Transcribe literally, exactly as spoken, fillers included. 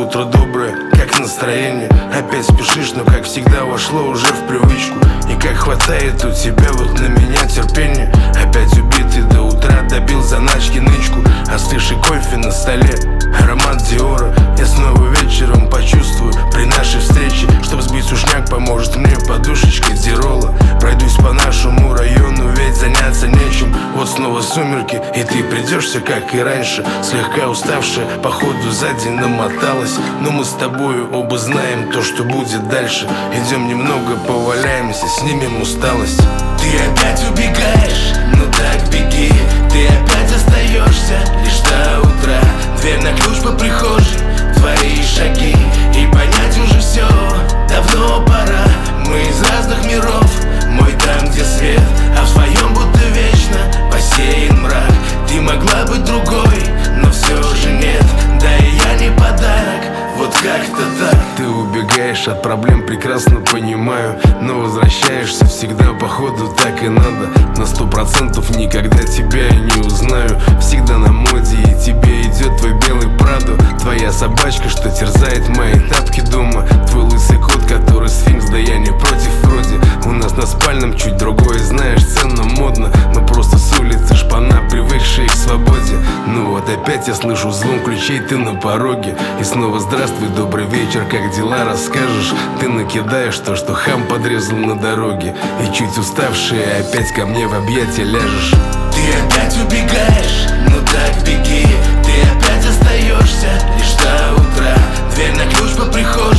утро доброе, как настроение? Опять спешишь, но как всегда вошло уже в привычку. И как хватает у тебя вот на меня терпения. Опять убитый до утра, добил заначки нычку. Остывший кофе на столе, аромат Диора. Я снова вечером почувствую при нашей встрече. Чтоб сбить сушняк, поможет мне подушечка Дирола. Пройдусь по нашему району, ведь заняться нечем. Вот снова сумерки, и ты придешься, как и раньше. Слегка уставшая, походу за день намоталась. Но мы с тобою оба знаем то, что будет дальше. Идем немного поваляемся, снимем усталость. Ты опять убегаешь, ну так беги. Ты опять остаешься лишь до утра. Дверь на ключ по прихожей, твои шаги. И понять уже все давно пора. Мы из разных миров, мой там, где свет, а в своем будто вечно посеян мрак. Ты могла быть другой, но все же нет. Да и я не подарок, вот как-то так. Ты убегаешь от проблем, прекрасно понимаю. Но возвращаешься всегда, походу так и надо. На сто процентов никогда тебя я не узнаю. Всегда на моде, и тебе идет твой белый Прадо. Твоя собачка, что терзает мои тапки дома. Твой лысый кот, который сфинкс, да я не против вроде. У нас на спальном чуть другое, знаешь, ценно, модно. Мы просто с улицы шпана, привыкшие к свободе. Ну вот опять я слышу звон ключей, ты на пороге. И снова здравствуй, добрый вечер, как дела, расскажешь? Ты накидаешь то, что хам подрезал на дороге. И чуть уставший опять ко мне в объятия ляжешь. Ты опять убегаешь, ну так беги. Ты опять остаешься лишь до утра. Дверь на ключ по прихожей.